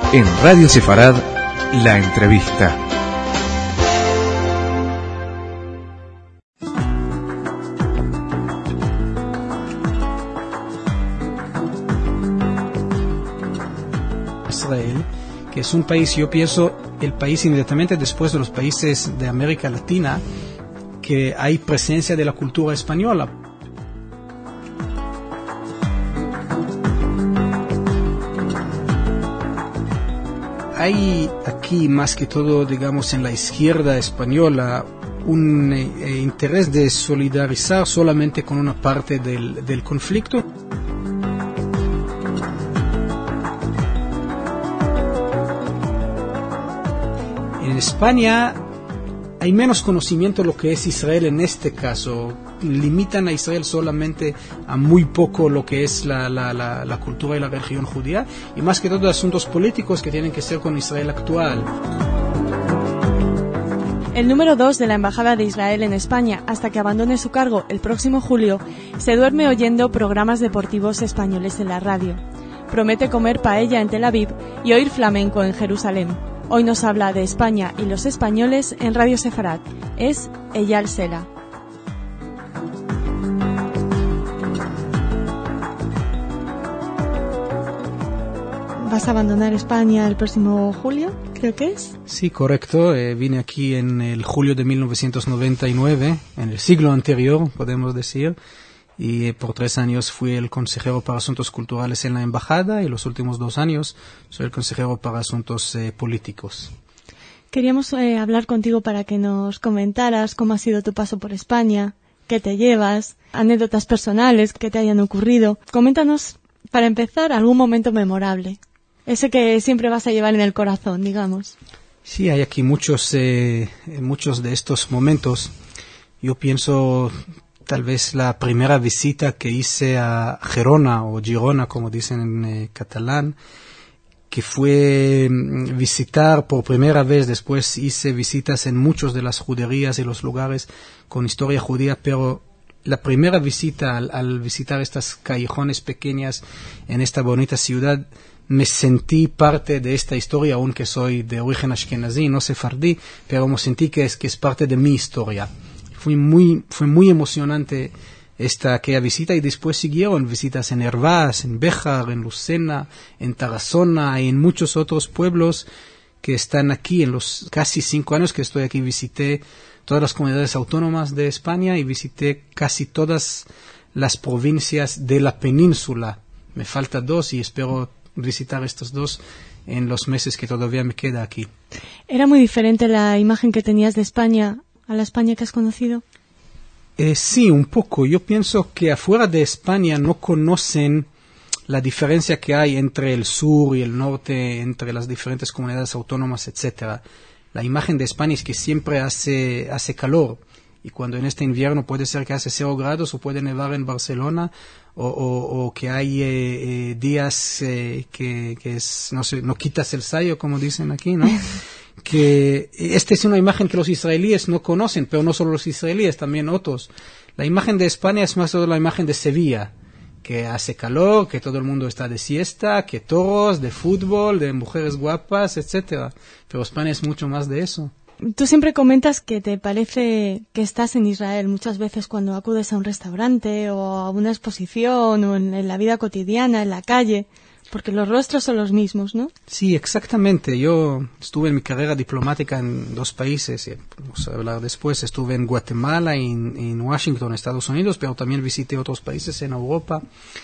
En Radio Sefarad, la entrevista. Israel, que es un país, yo pienso, el país inmediatamente después de los países de América Latina, que hay presencia de la cultura española. Hay aquí, más que todo, digamos, en la izquierda española, un interés de solidarizar solamente con una parte del conflicto. En España hay menos conocimiento de lo que es Israel en este caso. Limitan a Israel solamente a muy poco lo que es la cultura y la religión judía, y más que todo asuntos políticos que tienen que ser con Israel actual. El número 2 de la Embajada de Israel en España, hasta que abandone su cargo el próximo julio, se duerme oyendo programas deportivos españoles en la radio. Promete comer paella en Tel Aviv y oír flamenco en Jerusalén. Hoy nos habla de España y los españoles en Radio Sefarad. Es Eyal Sela. ¿Vas a abandonar España el próximo julio, creo que es? Sí, correcto. Vine aquí en el julio de 1999, en el siglo anterior, podemos decir. Y por 3 años fui el consejero para asuntos culturales en la embajada, y los últimos 2 años soy el consejero para asuntos políticos. Queríamos hablar contigo para que nos comentaras cómo ha sido tu paso por España, qué te llevas, anécdotas personales que te hayan ocurrido. Coméntanos, para empezar, algún momento memorable, ese que siempre vas a llevar en el corazón, digamos. Sí, hay aquí muchos de estos momentos. Yo pienso, tal vez la primera visita que hice a Gerona, o Girona, como dicen en catalán, que fue visitar por primera vez. Después hice visitas en muchos de las juderías y los lugares con historia judía, pero la primera visita, al visitar estas callejones pequeñas en esta bonita ciudad, me sentí parte de esta historia, aunque soy de origen ashkenazí, no sefardí, pero me sentí que es parte de mi historia. Fue muy emocionante aquella visita, y después siguieron visitas en Hervás, en Béjar, en Lucena, en Tarazona y en muchos otros pueblos que están aquí. En los casi 5 años que estoy aquí visité todas las comunidades autónomas de España y visité casi todas las provincias de la península. Me falta 2 y espero visitar estos 2 en los meses que todavía me queda aquí. ¿Era muy diferente la imagen que tenías de España a la España que has conocido? Sí, un poco. Yo pienso que afuera de España no conocen la diferencia que hay entre el sur y el norte, entre las diferentes comunidades autónomas, etcétera. La imagen de España es que siempre hace calor, y cuando en este invierno puede ser que hace 0 grados o puede nevar en Barcelona, o que hay días que es, no quitas el sayo, como dicen aquí, ¿no? Que esta es una imagen que los israelíes no conocen, pero no solo los israelíes, también otros. La imagen de España es más toda la imagen de Sevilla, que hace calor, que todo el mundo está de siesta, que toros, de fútbol, de mujeres guapas, etcétera. Pero España es mucho más de eso. Tú siempre comentas que te parece que estás en Israel muchas veces cuando acudes a un restaurante o a una exposición o en la vida cotidiana, en la calle, porque los rostros son los mismos, ¿no? Sí, exactamente. Yo estuve en mi carrera diplomática en 2 países, vamos a hablar después. Estuve en Guatemala y en Washington, Estados Unidos, pero también visité otros países en Europa.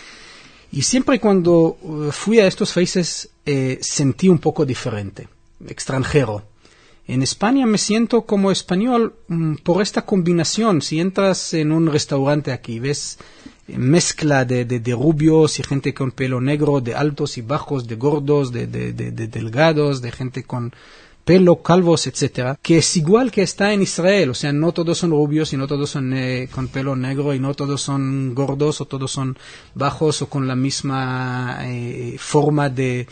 Y siempre cuando fui a estos países sentí un poco diferente, extranjero. En España me siento como español por esta combinación. Si entras en un restaurante aquí, ves mezcla de rubios y gente con pelo negro, de altos y bajos, de gordos, de delgados, de gente con pelo, calvos, etcétera, que es igual que está en Israel. O sea, no todos son rubios y no todos son con pelo negro y no todos son gordos o todos son bajos o con la misma forma de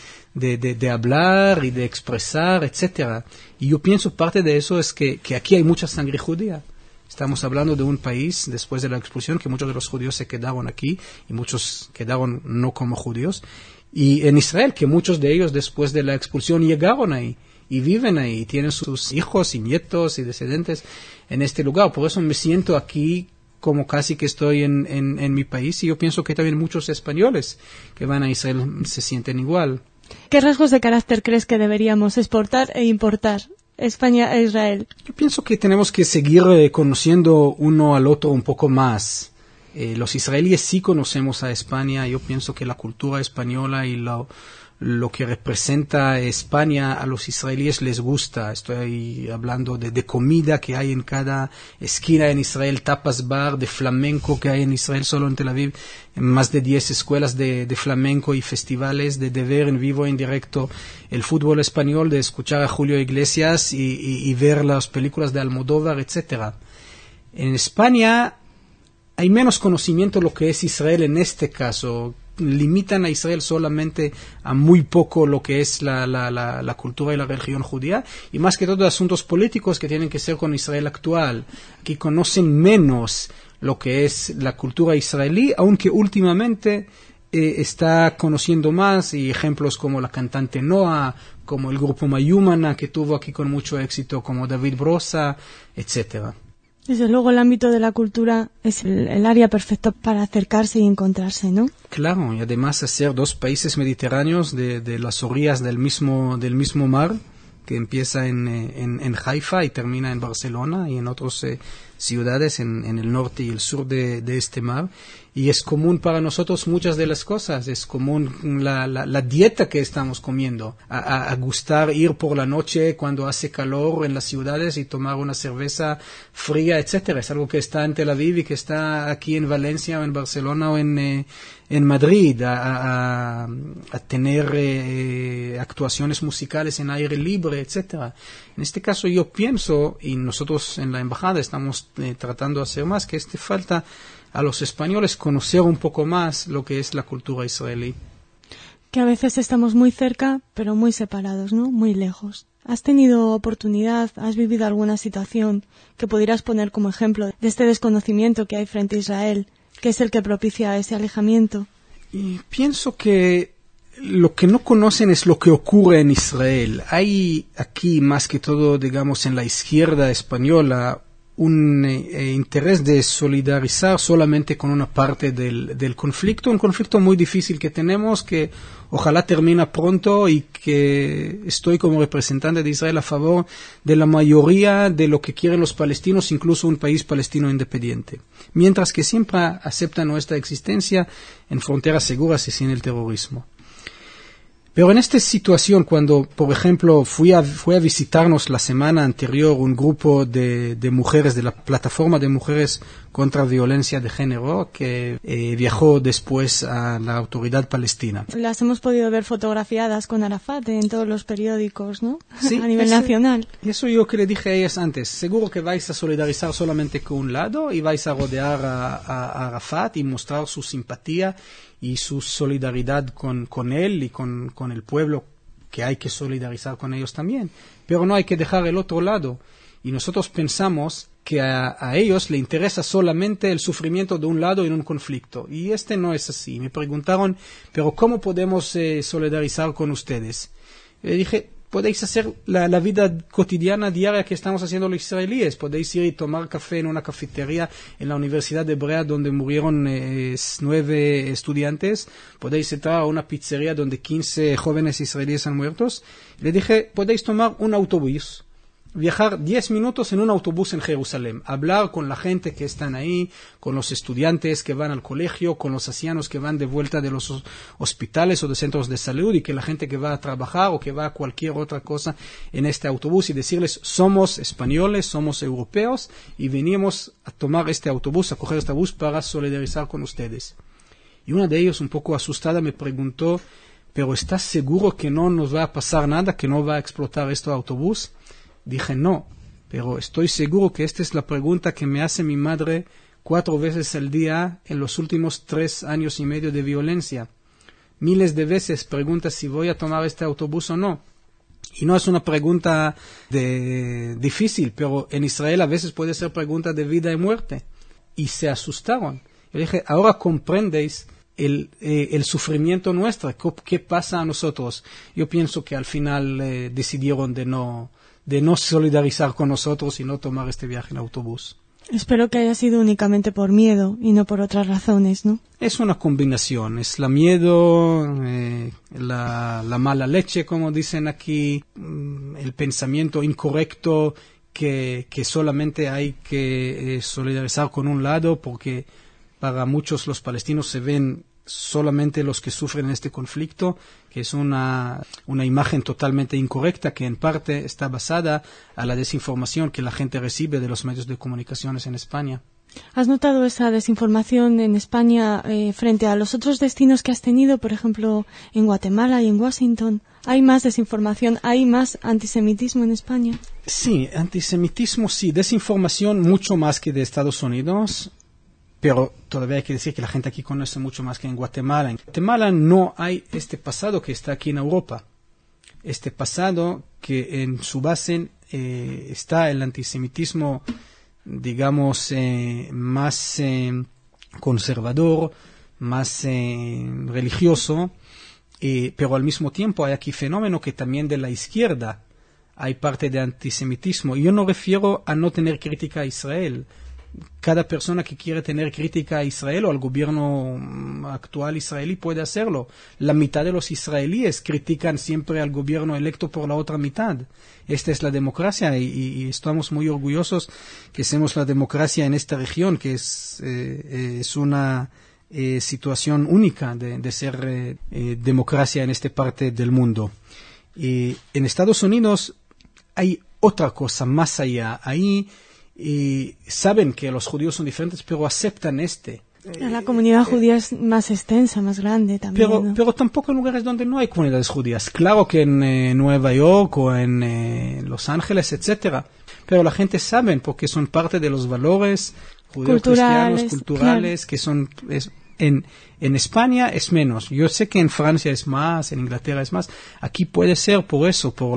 hablar y de expresar, etcétera. Y yo pienso parte de eso es que aquí hay mucha sangre judía. Estamos hablando de un país, después de la expulsión, que muchos de los judíos se quedaron aquí y muchos quedaron no como judíos, Y en Israel, que muchos de ellos después de la expulsión llegaron ahí y viven ahí, tienen sus hijos y nietos y descendientes en este lugar. Por eso me siento aquí como casi que estoy en mi país, y yo pienso que también muchos españoles que van a Israel se sienten igual. ¿Qué rasgos de carácter crees que deberíamos exportar e importar España e Israel? Yo pienso que tenemos que seguir conociendo uno al otro un poco más. Los israelíes sí conocemos a España. Yo pienso que la cultura española y lo que representa España a los israelíes les gusta. Estoy hablando de comida que hay en cada esquina en Israel, tapas bar, de flamenco que hay en Israel, solo en Tel Aviv, en más de 10 escuelas de flamenco y festivales, de ver en vivo, en directo el fútbol español, de escuchar a Julio Iglesias y ver las películas de Almodóvar, etc. En España hay menos conocimiento de lo que es Israel en este caso. Limitan a Israel solamente a muy poco lo que es la cultura y la religión judía, y más que todo asuntos políticos que tienen que ser con Israel actual. Aquí conocen menos lo que es la cultura israelí, aunque últimamente está conociendo más, y ejemplos como la cantante Noa, como el grupo Mayumana, que tuvo aquí con mucho éxito, como David Brosa, etcétera. Desde luego el ámbito de la cultura es el área perfecta para acercarse y encontrarse, ¿no? Claro, y además hacer dos países mediterráneos de las orillas del mismo mar, que empieza en Haifa y termina en Barcelona y en otras ciudades en el norte y el sur de este mar. Y es común para nosotros muchas de las cosas. Es común la dieta que estamos comiendo. A gustar ir por la noche cuando hace calor en las ciudades y tomar una cerveza fría, etcétera. Es algo que está en Tel Aviv y que está aquí en Valencia o en Barcelona o en Madrid. A tener actuaciones musicales en aire libre, etcétera. En este caso yo pienso, y nosotros en la embajada estamos tratando de hacer más, que falta a los españoles conocer un poco más lo que es la cultura israelí. Que a veces estamos muy cerca, pero muy separados, ¿no? Muy lejos. ¿Has tenido oportunidad, has vivido alguna situación que pudieras poner como ejemplo de este desconocimiento que hay frente a Israel, que es el que propicia ese alejamiento? Y pienso que lo que no conocen es lo que ocurre en Israel. Hay aquí, más que todo, digamos, en la izquierda española, un interés de solidarizar solamente con una parte del conflicto, un conflicto muy difícil que tenemos, que ojalá termine pronto, y que estoy como representante de Israel a favor de la mayoría de lo que quieren los palestinos, incluso un país palestino independiente, mientras que siempre aceptan nuestra existencia en fronteras seguras y sin el terrorismo. Pero en esta situación, cuando, por ejemplo, fue a visitarnos la semana anterior un grupo de mujeres de la Plataforma de Mujeres contra Violencia de Género, que viajó después a la autoridad palestina. Las hemos podido ver fotografiadas con Arafat en todos los periódicos, ¿no? Sí, a nivel nacional. Eso yo que le dije a ellas antes. Seguro que vais a solidarizar solamente con un lado y vais a rodear a Arafat y mostrar su simpatía y su solidaridad con él y con el pueblo, que hay que solidarizar con ellos también. Pero no hay que dejar el otro lado. Y nosotros pensamos que a ellos le interesa solamente el sufrimiento de un lado en un conflicto. Y no es así. Me preguntaron, ¿pero cómo podemos solidarizar con ustedes? Le dije, podéis hacer la vida cotidiana, diaria que estamos haciendo los israelíes. Podéis ir y tomar café en una cafetería en la Universidad de Hebrea donde murieron 9 estudiantes. Podéis entrar a una pizzería donde 15 jóvenes israelíes han muerto. Le dije, podéis tomar un autobús, viajar 10 minutos en un autobús en Jerusalén, hablar con la gente que están ahí, con los estudiantes que van al colegio, con los ancianos que van de vuelta de los hospitales o de centros de salud, y que la gente que va a trabajar o que va a cualquier otra cosa en este autobús, y decirles, somos españoles, somos europeos y venimos a tomar este autobús, a coger este bus para solidarizar con ustedes. Y una de ellos, un poco asustada, me preguntó, ¿pero estás seguro que no nos va a pasar nada, que no va a explotar este autobús? Dije, no, pero estoy seguro que esta es la pregunta que me hace mi madre 4 veces al día en los últimos 3 años y medio de violencia. Miles de veces pregunta si voy a tomar este autobús o no. Y no es una pregunta difícil, pero en Israel a veces puede ser pregunta de vida y muerte. Y se asustaron. Yo dije, ahora comprendéis el sufrimiento nuestro, qué pasa a nosotros. Yo pienso que al final decidieron de no solidarizar con nosotros y no tomar este viaje en autobús. Espero que haya sido únicamente por miedo y no por otras razones, ¿no? Es una combinación, es la miedo, la mala leche, como dicen aquí, el pensamiento incorrecto que solamente hay que solidarizar con un lado, porque para muchos los palestinos se ven solamente los que sufren en este conflicto, que es una imagen totalmente incorrecta que en parte está basada a la desinformación que la gente recibe de los medios de comunicaciones en España. ¿Has notado esa desinformación en España frente a los otros destinos que has tenido, por ejemplo, en Guatemala y en Washington? ¿Hay más desinformación? ¿Hay más antisemitismo en España? Sí, antisemitismo sí, desinformación mucho más que de Estados Unidos. Pero todavía hay que decir que la gente aquí conoce mucho más que en Guatemala. En Guatemala no hay este pasado que está aquí en Europa. Este pasado que en su base está el antisemitismo, digamos, más conservador, más religioso, pero al mismo tiempo hay aquí fenómeno que también de la izquierda hay parte de antisemitismo. Y yo no refiero a no tener crítica a Israel. Cada persona que quiere tener crítica a Israel o al gobierno actual israelí puede hacerlo. La mitad de los israelíes critican siempre al gobierno electo por la otra mitad. Esta es la democracia y estamos muy orgullosos que seamos la democracia en esta región, que es una situación única de ser democracia en esta parte del mundo. En Estados Unidos hay otra cosa más allá. Ahí saben que los judíos son diferentes, pero aceptan La comunidad judía es más extensa, más grande también. Pero tampoco en lugares donde no hay comunidades judías. Claro que en Nueva York o en Los Ángeles, etcétera. Pero la gente sabe porque son parte de los valores judío-cristianos, culturales, claro, que son... En España es menos. Yo sé que en Francia es más, en Inglaterra es más. Aquí puede ser por eso, por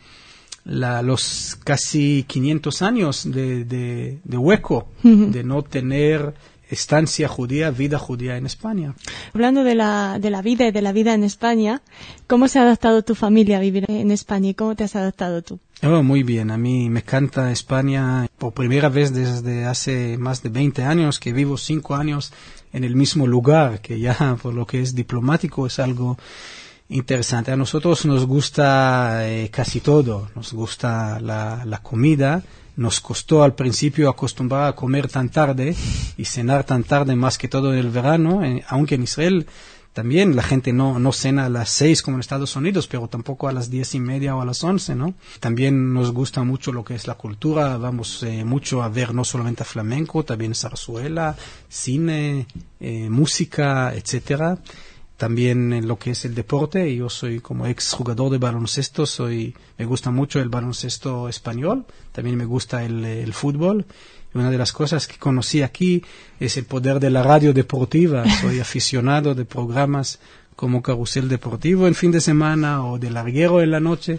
los casi 500 años de hueco, de no tener estancia judía, vida judía en España. Hablando de la vida y de la vida en España, ¿cómo se ha adaptado tu familia a vivir en España y cómo te has adaptado tú? Muy bien, a mí me encanta España. Por primera vez desde hace más de 20 años que vivo 5 años en el mismo lugar, que ya por lo que es diplomático es algo interesante. A nosotros nos gusta casi todo. Nos gusta la comida. Nos costó al principio acostumbrar a comer tan tarde y cenar tan tarde, más que todo en el verano, aunque en Israel también la gente no cena a las 6 como en Estados Unidos, pero tampoco a las 10:30 o a las 11, ¿no? También nos gusta mucho lo que es la cultura. Vamos mucho a ver no solamente flamenco, también zarzuela, cine, música, etcétera. También en lo que es el deporte. Yo soy como ex jugador de baloncesto, me gusta mucho el baloncesto español, también me gusta el fútbol. Y una de las cosas que conocí aquí es el poder de la radio deportiva. Soy aficionado de programas como Carrusel Deportivo en fin de semana o de Larguero en la noche.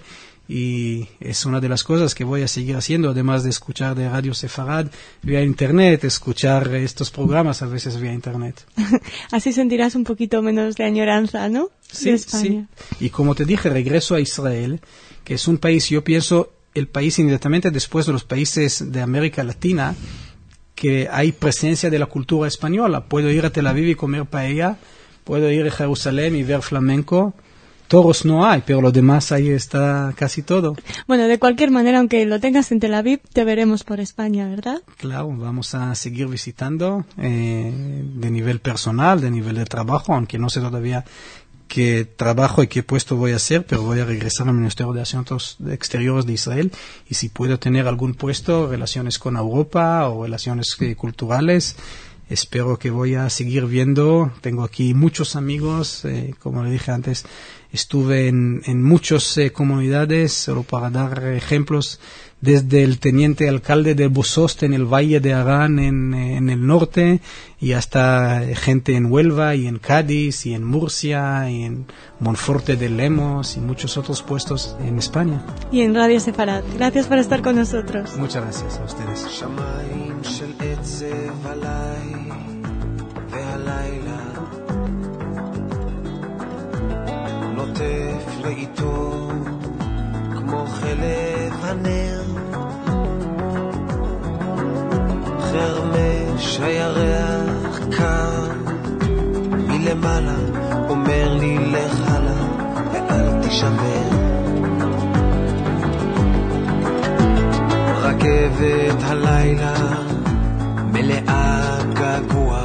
Y es una de las cosas que voy a seguir haciendo, además de escuchar de Radio Sefarad vía Internet, escuchar estos programas a veces vía Internet. Así sentirás un poquito menos de añoranza, ¿no? Sí, de España. Sí. Y como te dije, regreso a Israel, que es un país, yo pienso, el país inmediatamente después de los países de América Latina, que hay presencia de la cultura española. Puedo ir a Tel Aviv y comer paella, puedo ir a Jerusalén y ver flamenco. Toros no hay, pero lo demás ahí está casi todo. Bueno, de cualquier manera, aunque lo tengas en Tel Aviv, te veremos por España, ¿verdad? Claro, vamos a seguir visitando de nivel personal, de nivel de trabajo, aunque no sé todavía qué trabajo y qué puesto voy a hacer, pero voy a regresar al Ministerio de Asuntos Exteriores de Israel y si puedo tener algún puesto, relaciones con Europa o relaciones culturales, espero que voy a seguir viendo. Tengo aquí muchos amigos, como le dije antes, estuve en muchas comunidades, solo para dar ejemplos, desde el teniente alcalde de Bosost en el Valle de Arán en el norte, y hasta gente en Huelva y en Cádiz y en Murcia y en Monforte de Lemos y muchos otros puestos en España. Y en Radio Sefarad. Gracias por estar con nosotros. Muchas gracias a ustedes. ואיתו כמו חלב הנר חרמש הירח קר מלמעלה אומר לי לך הלאה ואל תשמר רכבת הלילה מלאה געגוע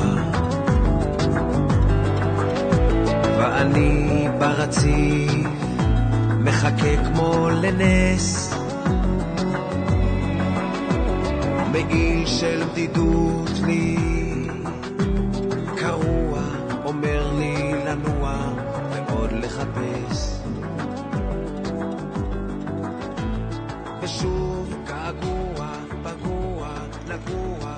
ואני ברציף מחכה כמו לנס מעיל של בדידות לי קרוע אומר לי לנוע ועוד לחפש ושוב געגוע פגוע נגוע